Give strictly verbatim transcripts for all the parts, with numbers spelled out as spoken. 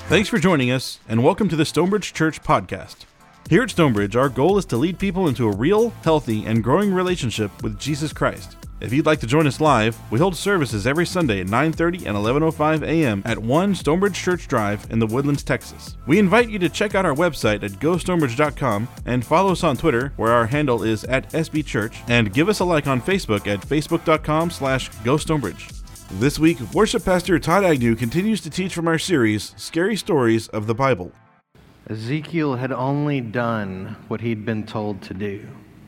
Thanks for joining us, and welcome to the Stonebridge Church podcast. Here at Stonebridge, our goal is to lead people into a real, healthy, and growing relationship with Jesus Christ. If you'd like to join us live, we hold services every Sunday at nine thirty and eleven oh five a.m. at one Stonebridge Church Drive in the Woodlands, Texas. We invite you to check out our website at go stonebridge dot com and follow us on Twitter, where our handle is at S B Church, and give us a like on Facebook at facebook dot com slash go stonebridge. This week, Worship Pastor Todd Agnew continues to teach from our series, Scary Stories of the Bible. Ezekiel had only done what he'd been told to do.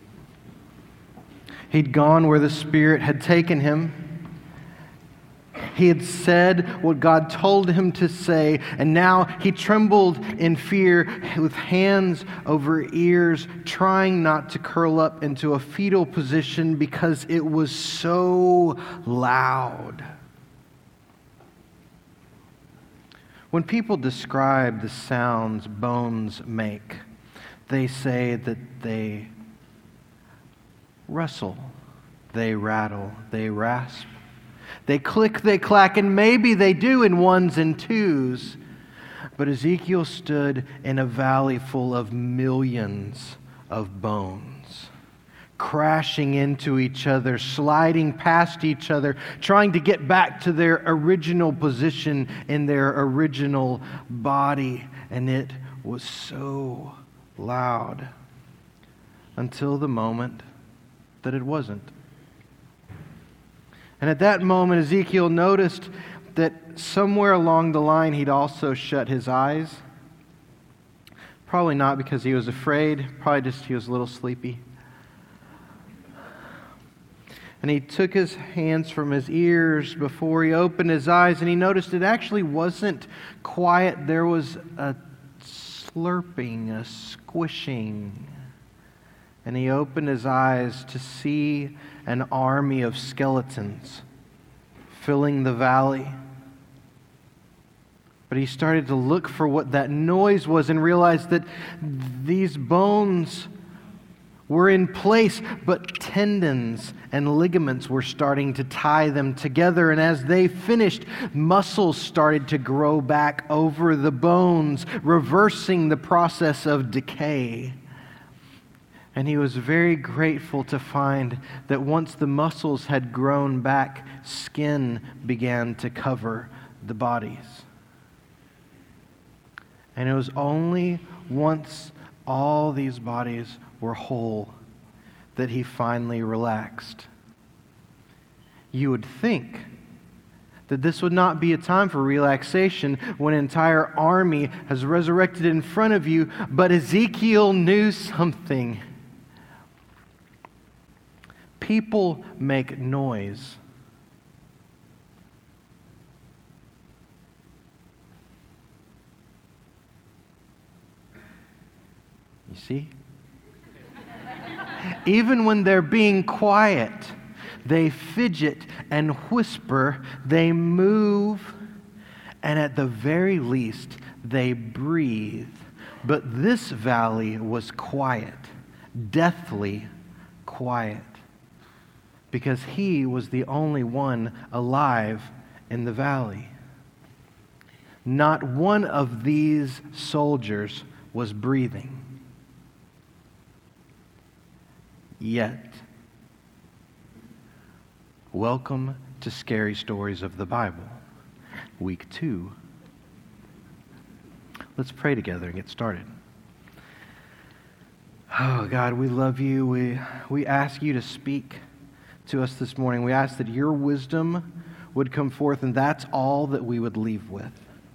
He'd gone where the Spirit had taken him. He had said what God told him to say, and now he trembled in fear with hands over ears, trying not to curl up into a fetal position because it was so loud. When people describe the sounds bones make, they say that they rustle, they rattle, they rasp, they click, they clack, and maybe they do in ones and twos. But Ezekiel stood in a valley full of millions of bones, crashing into each other, sliding past each other, trying to get back to their original position in their original body. And it was so loud until the moment that it wasn't. And at that moment, Ezekiel noticed that somewhere along the line, he'd also shut his eyes. Probably not because he was afraid, probably just he was a little sleepy. And he took his hands from his ears before he opened his eyes, and he noticed it actually wasn't quiet. There was a slurping, a squishing. And he opened his eyes to see an army of skeletons filling the valley. But he started to look for what that noise was and realized that these bones were in place, but tendons and ligaments were starting to tie them together. And as they finished, muscles started to grow back over the bones, reversing the process of decay. And he was very grateful to find that once the muscles had grown back, skin began to cover the bodies. And it was only once all these bodies were whole that he finally relaxed. You would think that this would not be a time for relaxation when an entire army has resurrected in front of you, but Ezekiel knew something. People make noise. You see? Even when they're being quiet, they fidget and whisper, they move, and at the very least, they breathe. But this valley was quiet, deathly quiet, because he was the only one alive in the valley. Not one of these soldiers was breathing. Yet, welcome to Scary Stories of the Bible, week two. Let's pray together and get started. Oh God, we love you. We, we ask you to speak to us this morning. We ask that your wisdom would come forth, and that's all that we would leave with.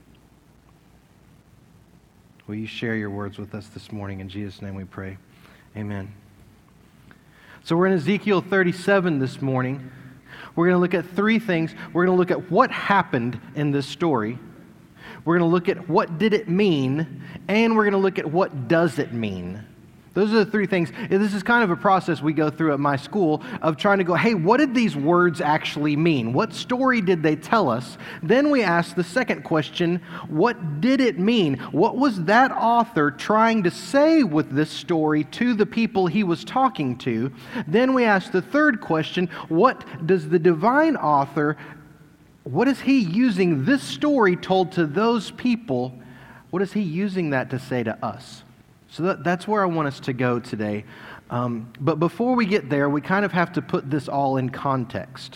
Will you share your words with us this morning? In Jesus' name we pray. Amen. So we're in Ezekiel thirty-seven this morning. We're going to look at three things. We're going to look at what happened in this story. We're going to look at what did it mean, and we're going to look at what does it mean. Those are the three things. This is kind of a process we go through at my school of trying to go, hey, what did these words actually mean? What story did they tell us? Then we ask the second question, what did it mean? What was that author trying to say with this story to the people he was talking to? Then we ask the third question, what does the divine author, what is he using this story told to those people what is he using that to say to us? So that, that's where I want us to go today. Um, but before we get there, we kind of have to put this all in context.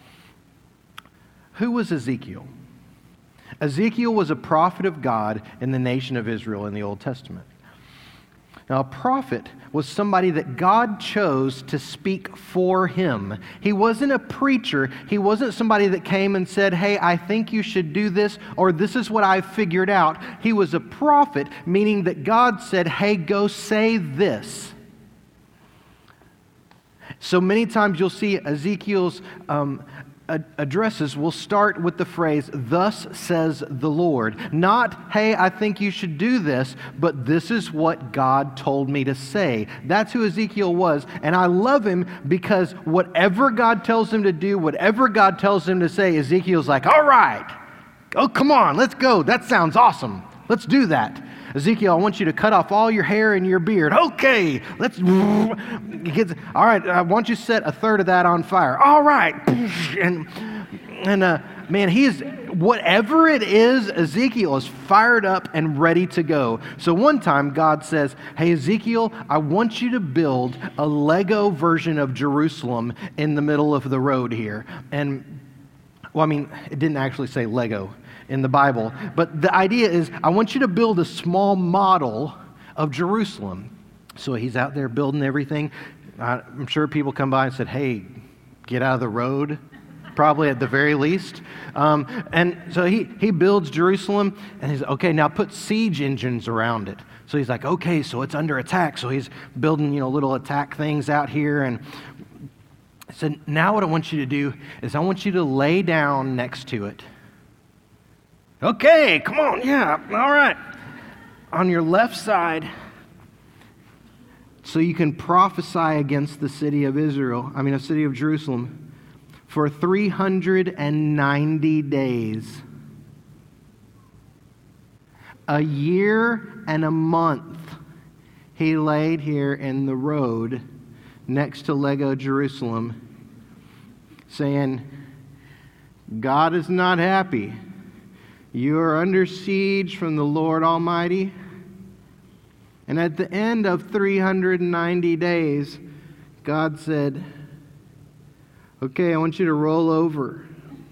Who was Ezekiel? Ezekiel was a prophet of God in the nation of Israel in the Old Testament. Now, a prophet was somebody that God chose to speak for him. He wasn't a preacher. He wasn't somebody that came and said, hey, I think you should do this, or this is what I've figured out. He was a prophet, meaning that God said, hey, go say this. So many times you'll see Ezekiel's um, addresses will start with the phrase, thus says the Lord. Not, hey, I think you should do this, but this is what God told me to say. That's who Ezekiel was. And I love him because whatever God tells him to do, whatever God tells him to say, Ezekiel's like, all right, oh, come on, let's go. That sounds awesome. Let's do that. Ezekiel, I want you to cut off all your hair and your beard. Okay, let's, all right, I want you to set a third of that on fire. All right. And, and uh, man, he's, whatever it is, Ezekiel is fired up and ready to go. So one time God says, hey, Ezekiel, I want you to build a Lego version of Jerusalem in the middle of the road here. And, well, I mean, it didn't actually say Lego in the Bible, but the idea is I want you to build a small model of Jerusalem. So he's out there building everything. I'm sure people come by and said, hey, get out of the road, probably at the very least. Um, and so he, he builds Jerusalem, and he's, okay, now put siege engines around it. So he's like, okay, so it's under attack. So he's building, you know, little attack things out here. And I said, now what I want you to do is I want you to lay down next to it. Okay, come on, yeah, all right. On your left side, so you can prophesy against the city of Israel, I mean, the city of Jerusalem, for three hundred ninety days. A year and a month he laid here in the road next to Lego Jerusalem, saying, God is not happy. You are under siege from the Lord Almighty. And at the end of three hundred ninety days, God said, okay, I want you to roll over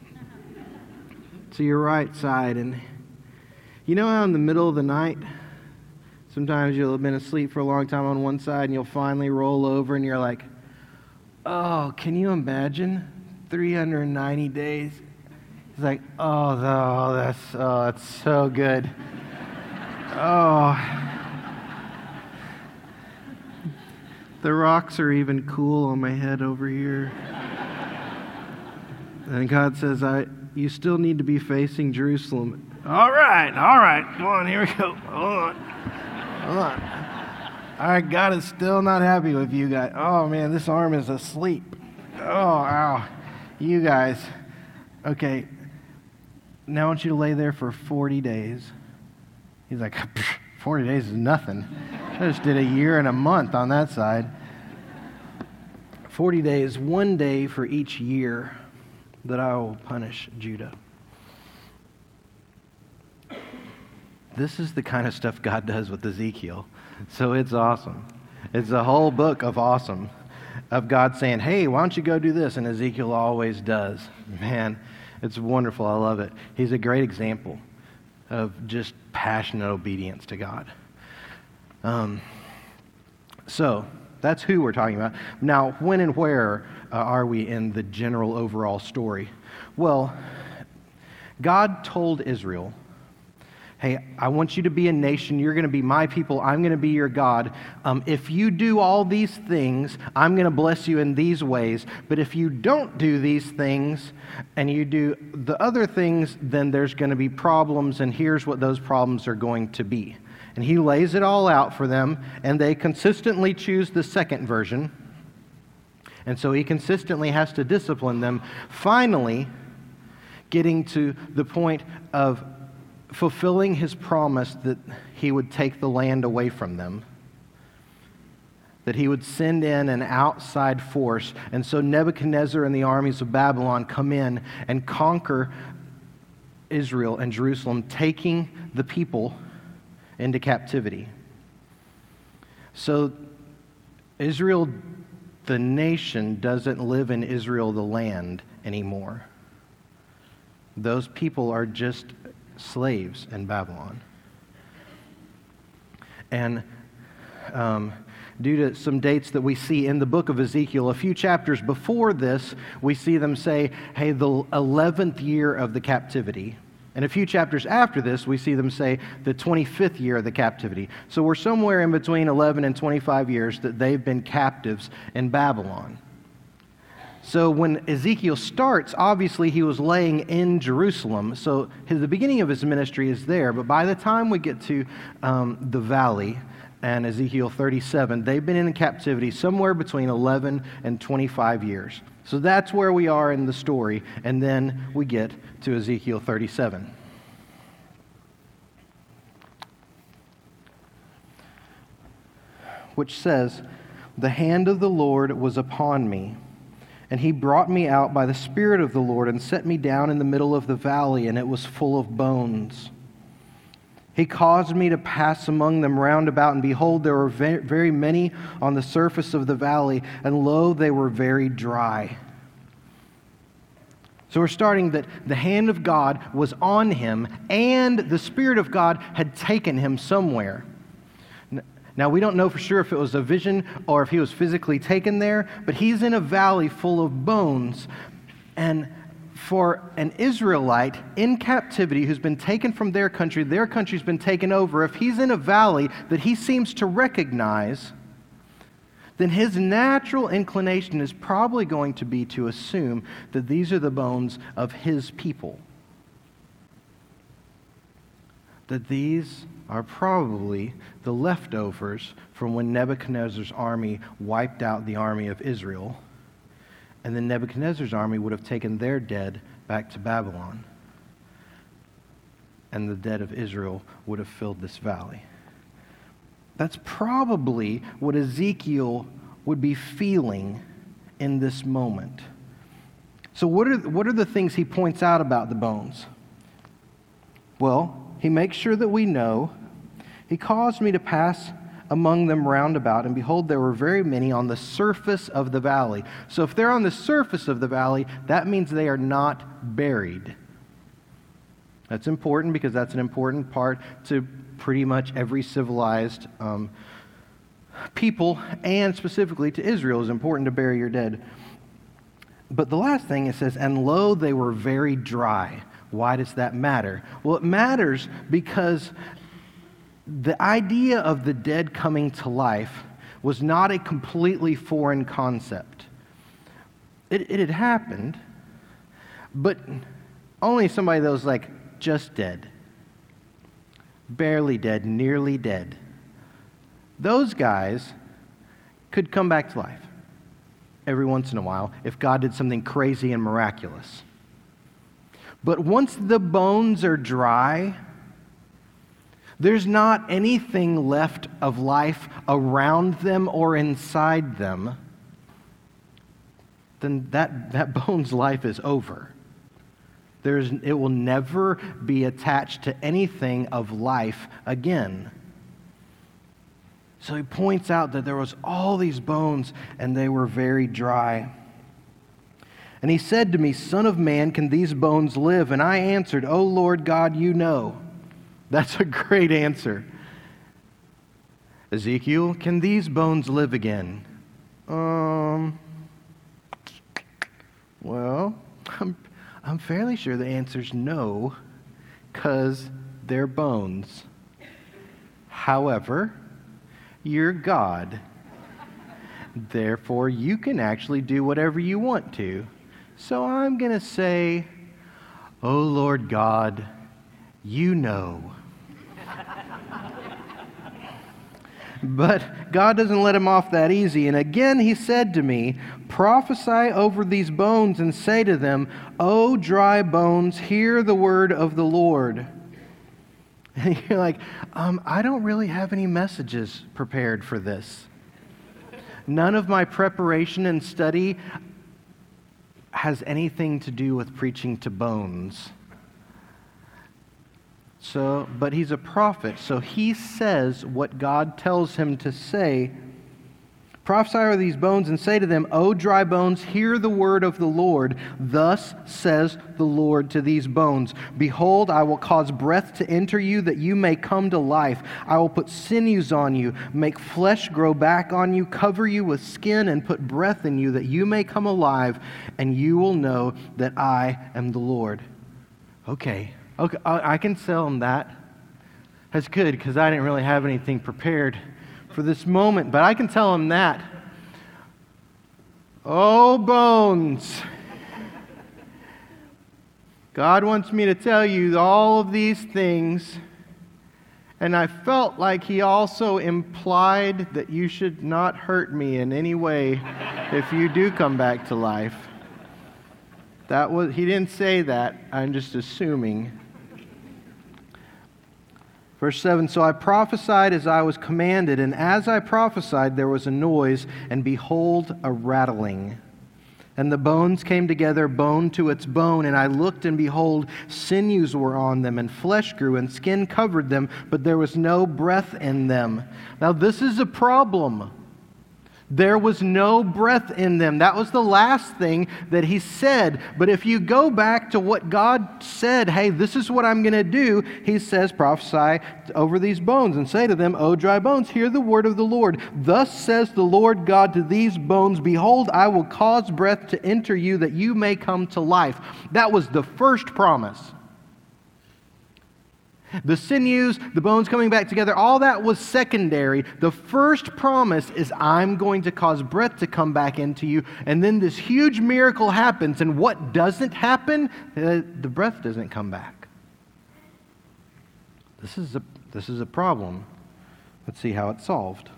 to your right side. And you know how in the middle of the night, sometimes you'll have been asleep for a long time on one side and you'll finally roll over and you're like, oh, can you imagine three hundred ninety days? It's like, oh, no, that's, oh, that's so good. Oh. The rocks are even cool on my head over here. And God says, I, you still need to be facing Jerusalem. All right, all right. Come on, here we go. Hold on. Hold on. All right, God is still not happy with you guys. Oh, man, this arm is asleep. Oh, ow. You guys. Okay. Now I want you to lay there for forty days. He's like, forty days is nothing. I just did a year and a month on that side. forty days, one day for each year that I will punish Judah. This is the kind of stuff God does with Ezekiel. So it's awesome. It's a whole book of awesome. Of God saying, hey, why don't you go do this? And Ezekiel always does. Man, it's wonderful. I love it. He's a great example of just passionate obedience to God. Um, so that's who we're talking about. Now, when and where uh, are we in the general overall story? Well, God told Israel, hey, I want you to be a nation. You're going to be my people. I'm going to be your God. Um, if you do all these things, I'm going to bless you in these ways. But if you don't do these things and you do the other things, then there's going to be problems, and here's what those problems are going to be. And he lays it all out for them, and they consistently choose the second version. And so he consistently has to discipline them, finally getting to the point of fulfilling his promise that he would take the land away from them, that he would send in an outside force. And so Nebuchadnezzar and the armies of Babylon come in and conquer Israel and Jerusalem, taking the people into captivity. So Israel, the nation, doesn't live in Israel, the land, anymore. Those people are just slaves in Babylon. And um, due to some dates that we see in the book of Ezekiel, a few chapters before this, we see them say, hey, the eleventh year of the captivity. And a few chapters after this, we see them say the twenty-fifth year of the captivity. So we're somewhere in between eleven and twenty-five years that they've been captives in Babylon. So when Ezekiel starts, obviously he was laying in Jerusalem. So his, the beginning of his ministry is there. But by the time we get to um, the valley and Ezekiel thirty-seven, they've been in captivity somewhere between eleven and twenty-five years. So that's where we are in the story. And then we get to Ezekiel thirty-seven. Which says, "The hand of the Lord was upon me, and he brought me out by the Spirit of the Lord and set me down in the middle of the valley, and it was full of bones. He caused me to pass among them round about, and behold, there were very many on the surface of the valley, and lo, they were very dry." So we're starting that the hand of God was on him, and the Spirit of God had taken him somewhere. Now, we don't know for sure if it was a vision or if he was physically taken there, but he's in a valley full of bones. And for an Israelite in captivity who's been taken from their country, their country's been taken over, if he's in a valley that he seems to recognize, then his natural inclination is probably going to be to assume that these are the bones of his people. That these are probably the leftovers from when Nebuchadnezzar's army wiped out the army of Israel. And then Nebuchadnezzar's army would have taken their dead back to Babylon. And the dead of Israel would have filled this valley. That's probably what Ezekiel would be feeling in this moment. So what are, what are the things he points out about the bones? Well, he makes sure that we know. He caused me to pass among them round about, and behold, there were very many on the surface of the valley. So if they're on the surface of the valley, that means they are not buried. That's important because that's an important part to pretty much every civilized um, people, and specifically to Israel, is important to bury your dead. But the last thing it says, "And lo, they were very dry." Why does that matter? Well, it matters because the idea of the dead coming to life was not a completely foreign concept. It, it had happened, but only somebody that was like just dead, barely dead, nearly dead. Those guys could come back to life every once in a while if God did something crazy and miraculous. But once the bones are dry, there's not anything left of life around them or inside them, then that, that bone's life is over. There's, it will never be attached to anything of life again. So he points out that there was all these bones and they were very dry. And he said to me, "Son of man, can these bones live?" And I answered, "O Lord God, you know." That's a great answer. "Ezekiel, can these bones live again?" Um, well, I'm, I'm fairly sure the answer's no, because they're bones. However, you're God. Therefore, you can actually do whatever you want to. So I'm going to say, "Oh Lord God, you know." But God doesn't let him off that easy. And again he said to me, "Prophesy over these bones and say to them, O dry bones, hear the word of the Lord." And you're like, um, I don't really have any messages prepared for this. None of my preparation and study has anything to do with preaching to bones. So, but he's a prophet, so he says what God tells him to say. Prophesy over these bones and say to them, O dry bones, hear the word of the Lord. Thus says the Lord to these bones, Behold, I will cause breath to enter you, that you may come to life. I will put sinews on you, make flesh grow back on you, cover you with skin, and put breath in you, that you may come alive, and you will know that I am the Lord. Okay, okay, I I can tell him that. That's good, because I didn't really have anything prepared for this moment, but I can tell him that. Oh, bones. God wants me to tell you all of these things, and I felt like he also implied that you should not hurt me in any way if you do come back to life. That was, he didn't say that. I'm just assuming. Verse seven, So I prophesied as I was commanded, and as I prophesied there was a noise, and behold, a rattling. And the bones came together, bone to its bone, and I looked, and behold, sinews were on them, and flesh grew, and skin covered them, but there was no breath in them. Now this is a problem. There was no breath in them. That was the last thing that he said. But if you go back to what God said, hey, this is what I'm going to do, he says, prophesy over these bones and say to them, O dry bones, hear the word of the Lord. Thus says the Lord God to these bones, Behold, I will cause breath to enter you, that you may come to life. That was the first promise. The sinews, the bones coming back together, all that was secondary. The first promise is, I'm going to cause breath to come back into you. And then this huge miracle happens. And what doesn't happen? Uh, the breath doesn't come back. This is a, this is a problem. Let's see how it's solved.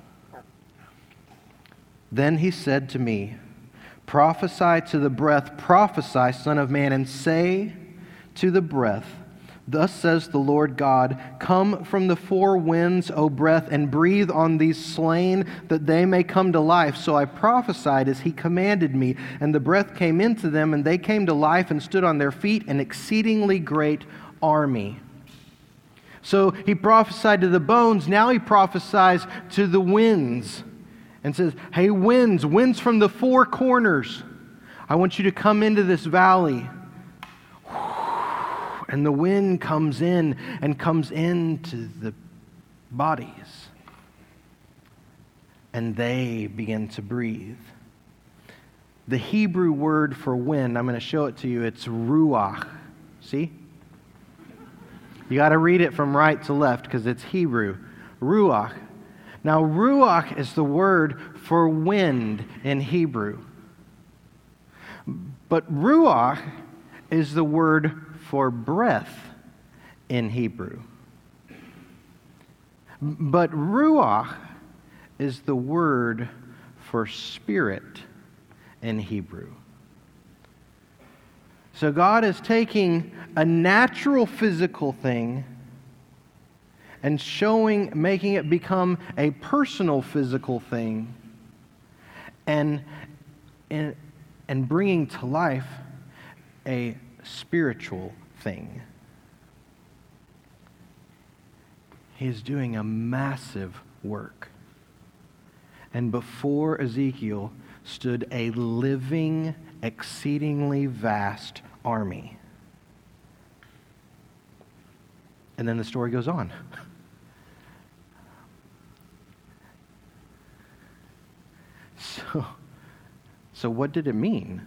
Then he said to me, Prophesy to the breath, prophesy, Son of man, and say to the breath, Thus says the Lord God, Come from the four winds, O breath, and breathe on these slain, that they may come to life. So I prophesied as he commanded me, and the breath came into them, and they came to life and stood on their feet, an exceedingly great army. So he prophesied to the bones, now he prophesies to the winds, and says, Hey, winds, winds from the four corners, I want you to come into this valley. And the wind comes in and comes into the bodies. And they begin to breathe. The Hebrew word for wind, I'm going to show it to you, it's ruach. See? You got to read it from right to left because it's Hebrew. Ruach. Now, ruach is the word for wind in Hebrew. But ruach is the word for breath in Hebrew. But ruach is the word for spirit in Hebrew. So God is taking a natural physical thing and showing, making it become a personal physical thing, and, and, and bringing to life a spiritual thing. He is doing a massive work. And before Ezekiel stood a living, exceedingly vast army. And then the story goes on. So, so what did it mean?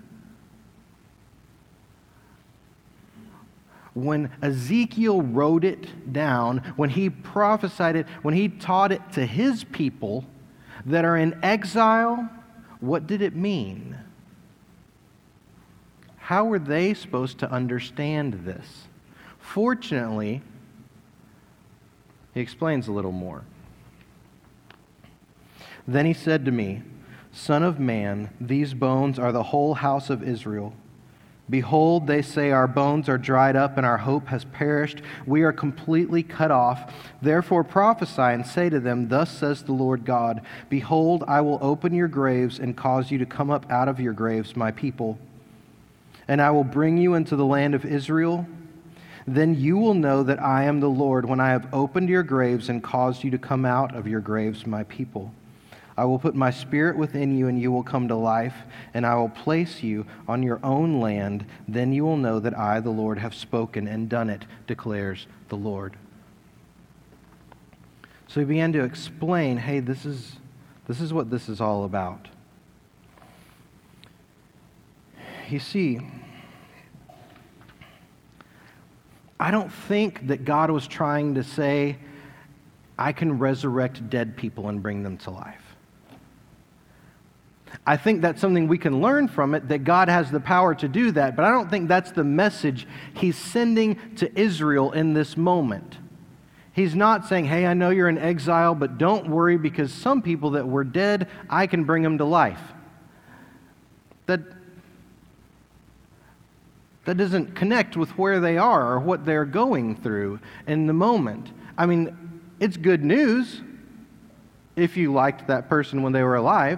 When Ezekiel wrote it down, when he prophesied it, when he taught it to his people that are in exile, what did it mean? How were they supposed to understand this? Fortunately, he explains a little more. Then he said to me, Son of man, these bones are the whole house of Israel. Behold, they say, our bones are dried up and our hope has perished. We are completely cut off. Therefore prophesy and say to them, Thus says the Lord God, Behold, I will open your graves and cause you to come up out of your graves, my people. And I will bring you into the land of Israel. Then you will know that I am the Lord when I have opened your graves and caused you to come out of your graves, my people. I will put my spirit within you, and you will come to life, and I will place you on your own land. Then you will know that I, the Lord, have spoken and done it, declares the Lord. So he began to explain, hey, this is, this is what this is all about. You see, I don't think that God was trying to say, I can resurrect dead people and bring them to life. I think that's something we can learn from it, that God has the power to do that, but I don't think that's the message he's sending to Israel in this moment. He's not saying, hey, I know you're in exile, but don't worry because some people that were dead, I can bring them to life. That, that doesn't connect with where they are or what they're going through in the moment. I mean, it's good news if you liked that person when they were alive.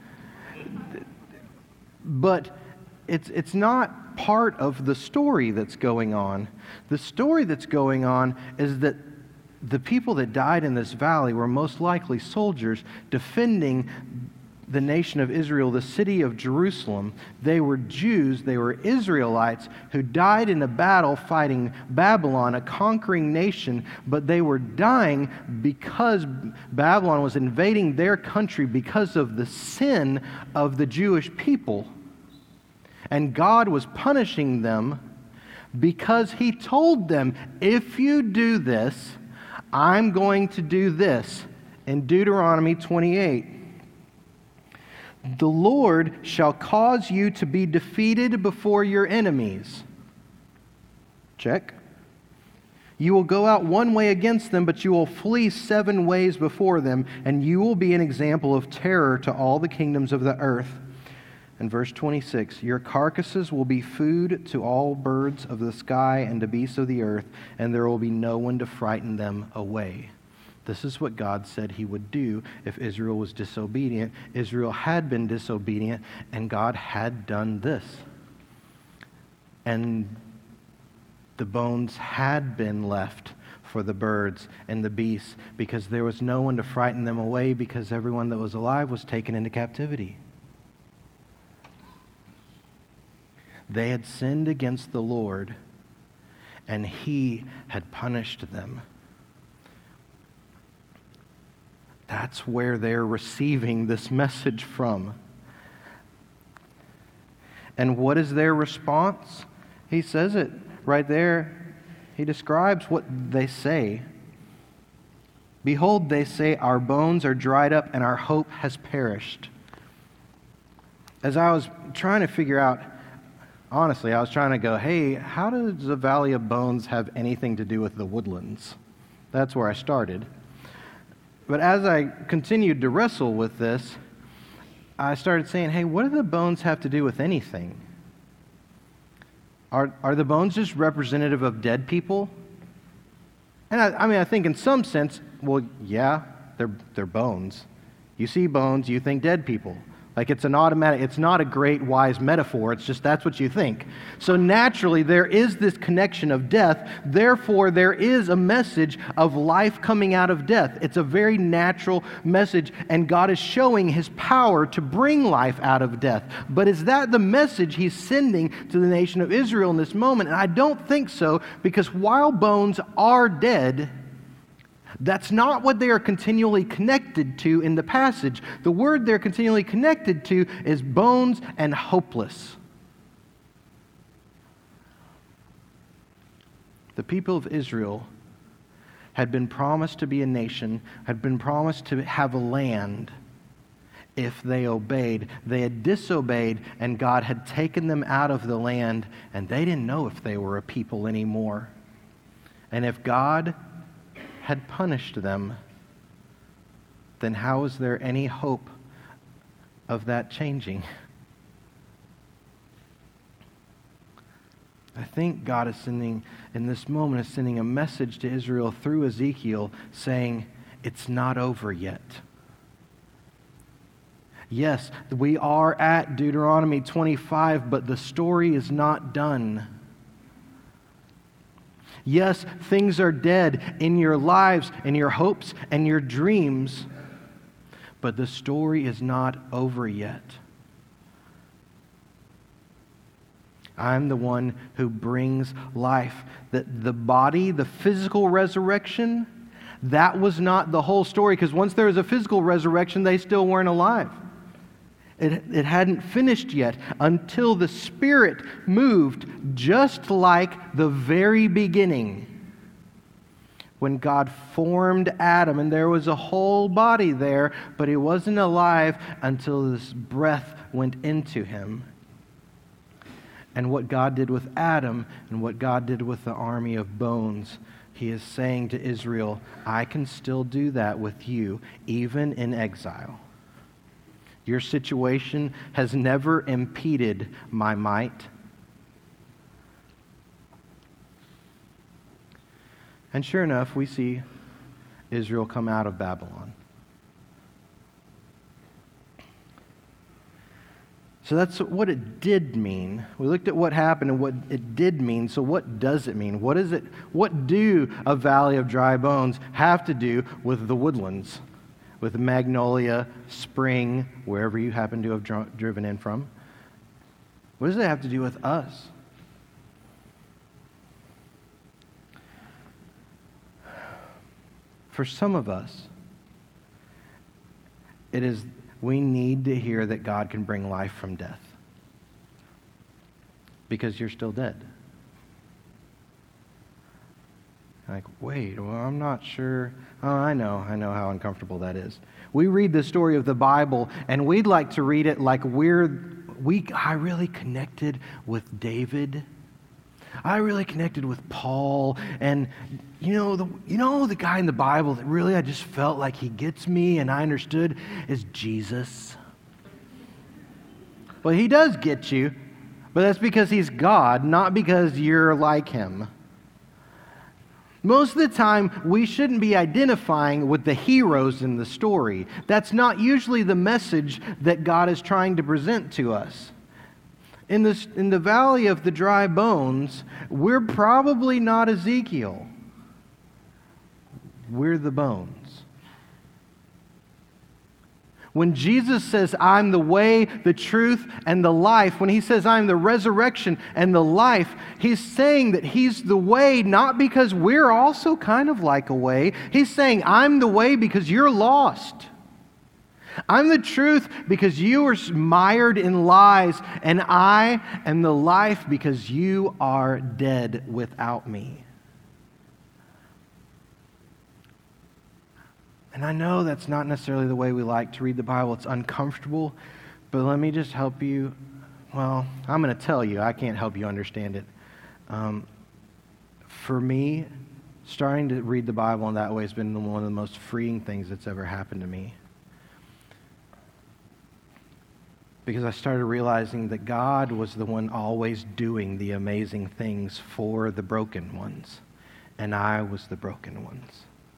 But it's it's not part of the story that's going on. The story that's going on is that the people that died in this valley were most likely soldiers defending the nation of Israel, the city of Jerusalem. They were Jews, they were Israelites who died in a battle fighting Babylon, a conquering nation, but they were dying because Babylon was invading their country because of the sin of the Jewish people. And God was punishing them because he told them, if you do this, I'm going to do this. In Deuteronomy twenty-eight, the Lord shall cause you to be defeated before your enemies. Check. You will go out one way against them, but you will flee seven ways before them, and you will be an example of terror to all the kingdoms of the earth. And verse twenty-six, your carcasses will be food to all birds of the sky and to beasts of the earth, and there will be no one to frighten them away. This is what God said he would do if Israel was disobedient. Israel had been disobedient, and God had done this. And the bones had been left for the birds and the beasts because there was no one to frighten them away because everyone that was alive was taken into captivity. They had sinned against the Lord, and he had punished them. That's where they're receiving this message from. And what is their response? He says it right there. He describes what they say. Behold, they say, our bones are dried up and our hope has perished. As I was trying to figure out, honestly, I was trying to go, hey, how does the Valley of Bones have anything to do with the woodlands? That's where I started. But as I continued to wrestle with this, I started saying, hey, what do the bones have to do with anything? Are are the bones just representative of dead people? And I, I mean, I think in some sense, well, yeah, they're they're bones. You see bones, you think dead people. Like it's an automatic, it's not a great wise metaphor, it's just that's what you think. So naturally there is this connection of death, therefore there is a message of life coming out of death. It's a very natural message, and God is showing his power to bring life out of death. But is that the message he's sending to the nation of Israel in this moment? And I don't think so, because while bones are dead, that's not what they are continually connected to in the passage. The word they're continually connected to is bones and hopeless. The people of Israel had been promised to be a nation, had been promised to have a land if they obeyed. They had disobeyed, and God had taken them out of the land, and they didn't know if they were a people anymore. And if God had punished them, then how is there any hope of that changing? I think God is sending, in this moment, is sending a message to Israel through Ezekiel saying, it's not over yet. Yes, we are at Deuteronomy twenty-five, but the story is not done. Yes, things are dead in your lives, in your hopes, and your dreams, but the story is not over yet. I'm the one who brings life. That the body, the physical resurrection, that was not the whole story, because once there was a physical resurrection, they still weren't alive. It, it hadn't finished yet until the Spirit moved, just like the very beginning when God formed Adam, and there was a whole body there, but he wasn't alive until this breath went into him. And what God did with Adam and what God did with the army of bones, he is saying to Israel, I can still do that with you, even in exile. Your situation has never impeded my might. And sure enough, we see Israel come out of Babylon. So that's what it did mean. We looked at what happened and what it did mean. So what does it mean? What is it? What do a valley of dry bones have to do with the woodlands, with Magnolia, Spring, wherever you happen to have dr- driven in from? What does it have to do with us? For some of us, it is we need to hear that God can bring life from death, because you're still dead. Like, wait, well, I'm not sure. Oh, I know, I know how uncomfortable that is. We read the story of the Bible, and we'd like to read it like we're, we, I really connected with David. I really connected with Paul, and you know, the you know the guy in the Bible that really I just felt like he gets me and I understood is Jesus. Well, he does get you, but that's because he's God, not because you're like him. Most of the time, we shouldn't be identifying with the heroes in the story. That's not usually the message that God is trying to present to us. In this, in the valley of the dry bones, we're probably not Ezekiel. We're the bones. When Jesus says, I'm the way, the truth, and the life, when he says, I'm the resurrection and the life, he's saying that he's the way, not because we're also kind of like a way. He's saying, I'm the way because you're lost. I'm the truth because you are mired in lies, and I am the life because you are dead without me. And I know that's not necessarily the way we like to read the Bible. It's uncomfortable, but let me just help you. Well, I'm going to tell you. I can't help you understand it. Um, for me, starting to read the Bible in that way has been one of the most freeing things that's ever happened to me. Because I started realizing that God was the one always doing the amazing things for the broken ones, and I was the broken ones.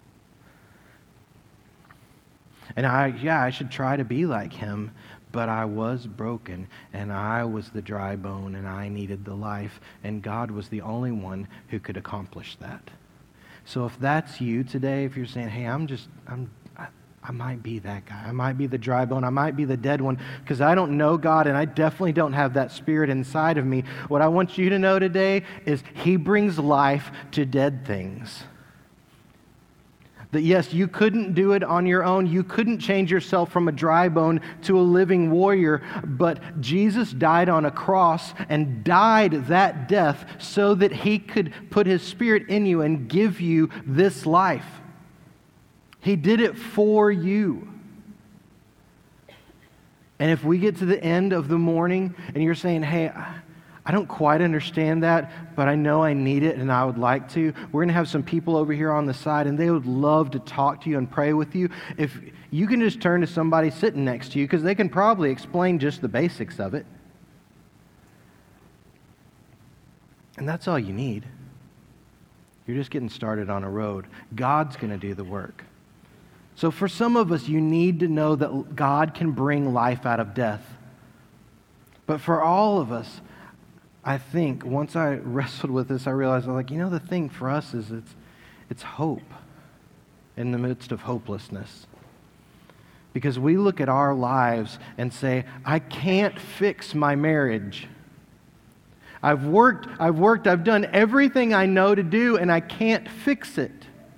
And I, yeah, I should try to be like him, but I was broken, and I was the dry bone, and I needed the life, and God was the only one who could accomplish that. So if that's you today, if you're saying, hey, I'm just, I'm I might be that guy. I might be the dry bone. I might be the dead one because I don't know God, and I definitely don't have that Spirit inside of me. What I want you to know today is he brings life to dead things. That yes, you couldn't do it on your own. You couldn't change yourself from a dry bone to a living warrior, but Jesus died on a cross and died that death so that he could put his Spirit in you and give you this life. He did it for you. And if we get to the end of the morning and you're saying, hey, I don't quite understand that, but I know I need it and I would like to, we're going to have some people over here on the side and they would love to talk to you and pray with you. If you can just turn to somebody sitting next to you, because they can probably explain just the basics of it. And that's all you need. You're just getting started on a road. God's going to do the work. So for some of us, you need to know that God can bring life out of death. But for all of us, I think once I wrestled with this, I realized, I was like, you know, the thing for us is it's, it's hope in the midst of hopelessness. Because we look at our lives and say, I can't fix my marriage. I've worked, I've worked, I've done everything I know to do, and I can't fix it.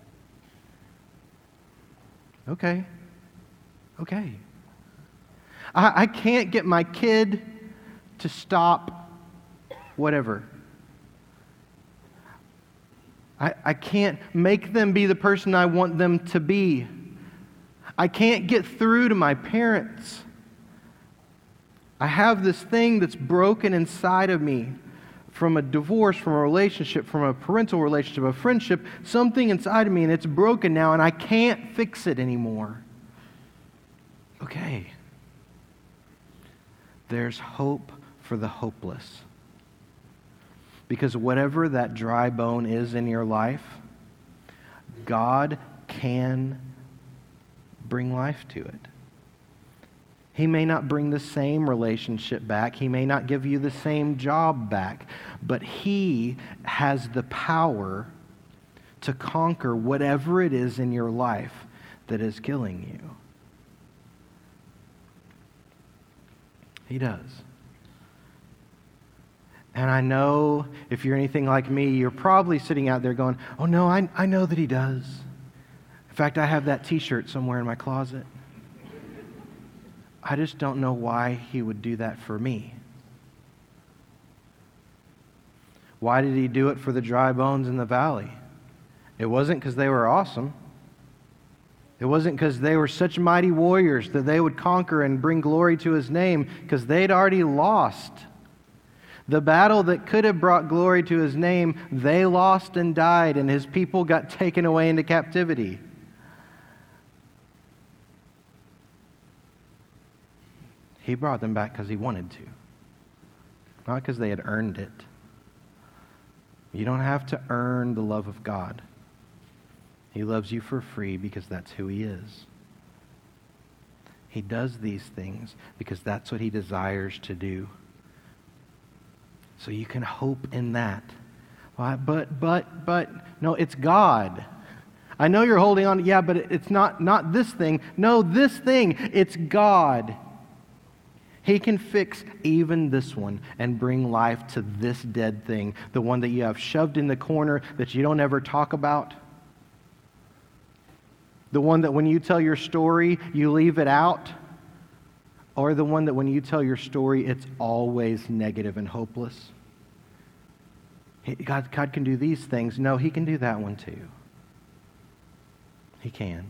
Okay. Okay. I, I can't get my kid to stop whatever. I, I can't make them be the person I want them to be. I can't get through to my parents. I have this thing that's broken inside of me from a divorce, from a relationship, from a parental relationship, a friendship, something inside of me, and it's broken now, and I can't fix it anymore. Okay. There's hope for the hopeless. Because whatever that dry bone is in your life, God can bring life to it. He may not bring the same relationship back. He may not give you the same job back. But He has the power to conquer whatever it is in your life that is killing you. He does. And I know if you're anything like me, you're probably sitting out there going, oh no, I, I know that He does. In fact, I have that t-shirt somewhere in my closet. I just don't know why He would do that for me. Why did He do it for the dry bones in the valley? It wasn't because they were awesome. It wasn't because they were such mighty warriors that they would conquer and bring glory to His name, because they'd already lost. The battle that could have brought glory to His name, they lost and died, and His people got taken away into captivity. He brought them back because He wanted to, not because they had earned it. You don't have to earn the love of God. He loves you for free because that's who He is. He does these things because that's what He desires to do. So you can hope in that. Well, but, but, but, no, it's God. I know you're holding on, yeah, but it's not, not this thing. No, this thing, it's God. He can fix even this one and bring life to this dead thing, the one that you have shoved in the corner that you don't ever talk about. The one that when you tell your story, you leave it out. Or the one that when you tell your story, it's always negative and hopeless. God, God can do these things. No, He can do that one too. He can.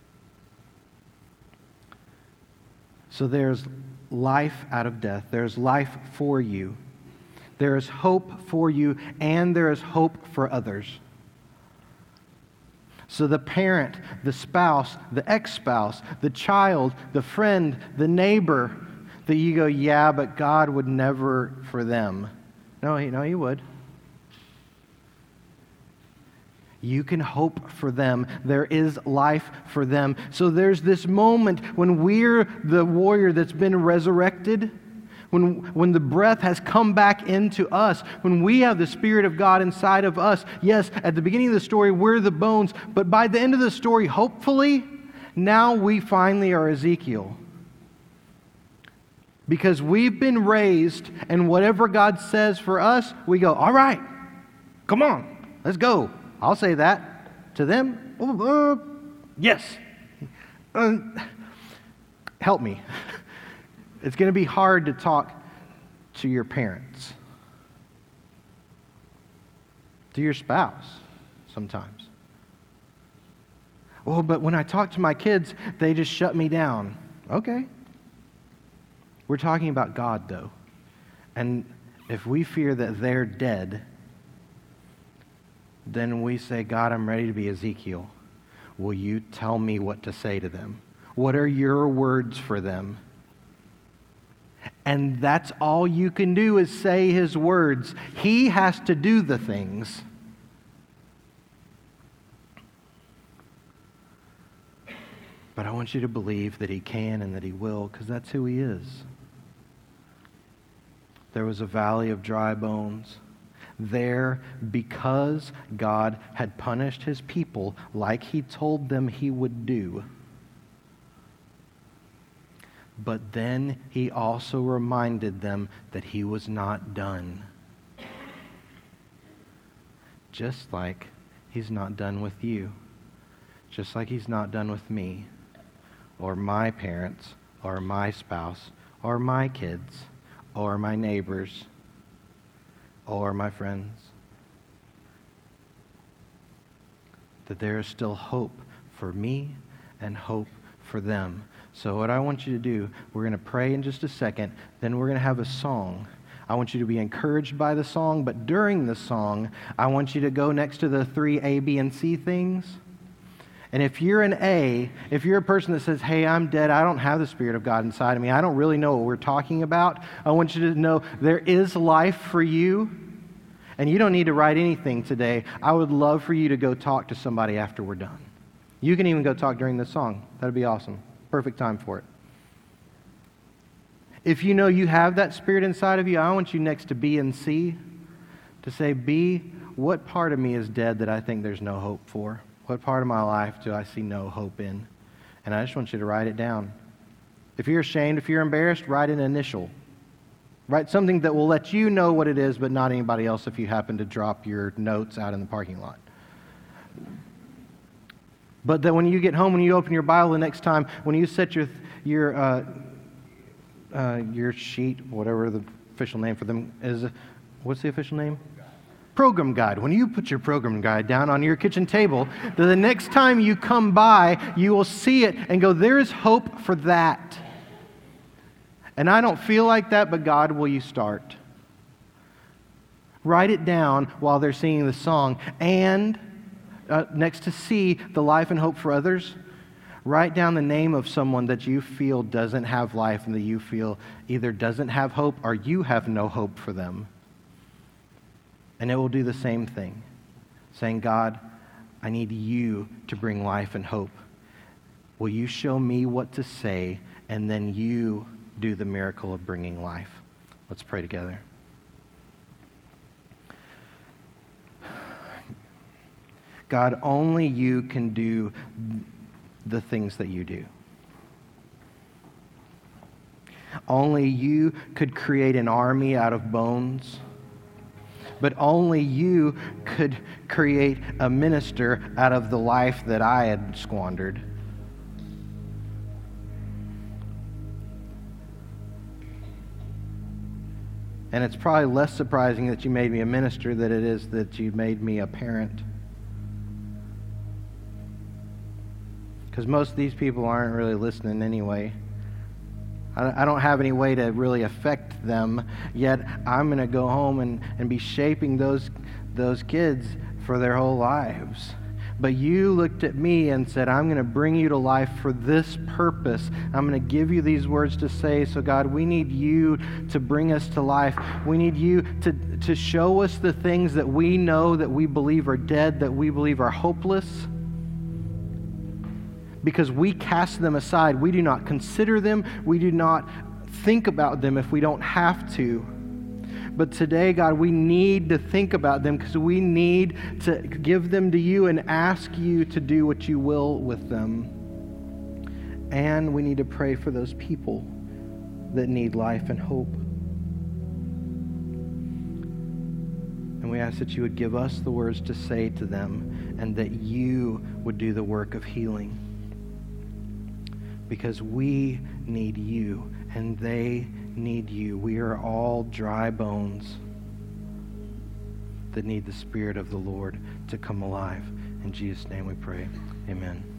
So there's life out of death. There's life for you. There is hope for you, and there is hope for others. So the parent, the spouse, the ex-spouse, the child, the friend, the neighbor, that you go, yeah, but God would never for them. No, he, no, He would. You can hope for them. There is life for them. So there's this moment when we're the warrior that's been resurrected, when, when the breath has come back into us, when we have the Spirit of God inside of us. Yes, at the beginning of the story, we're the bones, but by the end of the story, hopefully, now we finally are Ezekiel. Because we've been raised, and whatever God says for us, we go, all right, come on, let's go. I'll say that to them. Uh, uh, yes. Uh, help me. It's going to be hard to talk to your parents, to your spouse sometimes. Oh, but when I talk to my kids, they just shut me down. Okay. We're talking about God, though. And if we fear that they're dead, then we say, God, I'm ready to be Ezekiel. Will you tell me what to say to them? What are your words for them? And that's all you can do is say His words. He has to do the things. But I want you to believe that He can and that He will, because that's who He is. there was a valley of dry bones. There, because God had punished his people like he told them he would do. But then he also reminded them that he was not done. Just like he's not done with you. Just like he's not done with me, or my parents, or my spouse, or my kids, or my neighbors, or my friends. That there is still hope for me and hope for them. So what I want you to do, we're going to pray in just a second, then we're going to have a song. I want you to be encouraged by the song, but during the song, I want you to go next to the three A, B, and C things. And if you're an A, if you're a person that says, hey, I'm dead, I don't have the Spirit of God inside of me, I don't really know what we're talking about, I want you to know there is life for you, and you don't need to write anything today. I would love for you to go talk to somebody after we're done. You can even go talk during this song. That'd be awesome. Perfect time for it. If you know you have that Spirit inside of you, I want you next to B and C to say, B, what part of me is dead that I think there's no hope for? What part of my life do I see no hope in? And I just want you to write it down. If you're ashamed, if you're embarrassed, write an initial. Write something that will let you know what it is, but not anybody else if you happen to drop your notes out in the parking lot. But that when you get home, when you open your Bible the next time, when you set your your uh, uh, your sheet, whatever the official name for them is, what's the official name? Program guide. When you put your program guide down on your kitchen table, the next time you come by, you will see it and go, there is hope for that. And I don't feel like that, but God, will you start? Write it down while they're singing the song. And uh, next to C, the life and hope for others, write down the name of someone that you feel doesn't have life and that you feel either doesn't have hope or you have no hope for them. And it will do the same thing, saying, God, I need you to bring life and hope. Will you show me what to say, and then you do the miracle of bringing life? Let's pray together. God, only you can do the things that you do. Only you could create an army out of bones. But only you could create a minister out of the life that I had squandered. And it's probably less surprising that you made me a minister than it is that you made me a parent. Because most of these people aren't really listening anyway. I don't have any way to really affect them, yet I'm going to go home and, and be shaping those, those kids for their whole lives. But you looked at me and said, I'm going to bring you to life for this purpose. I'm going to give you these words to say. So God, we need you to bring us to life. We need you to, to show us the things that we know that we believe are dead, that we believe are hopeless. Because we cast them aside. We do not consider them. We do not think about them if we don't have to. But today, God, we need to think about them because we need to give them to you and ask you to do what you will with them. And we need to pray for those people that need life and hope. And we ask that you would give us the words to say to them and that you would do the work of healing. Because we need you, and they need you. We are all dry bones that need the Spirit of the Lord to come alive. In Jesus' name we pray. Amen.